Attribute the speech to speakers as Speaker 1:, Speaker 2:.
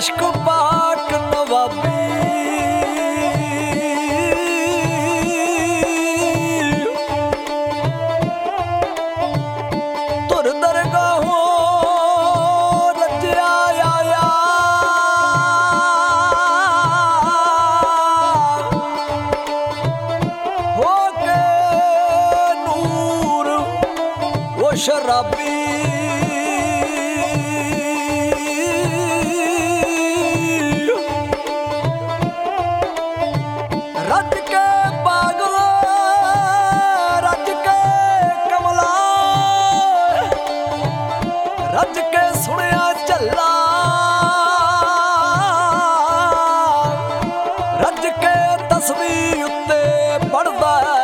Speaker 1: इश्क पाक नवाबी तुर दरगाहों रजिया आया हो के नूर वो शराबी रज के पागला रज के कमला रज के सुनिया झल्ला रज के तस्वीर उत्ते पढ़दा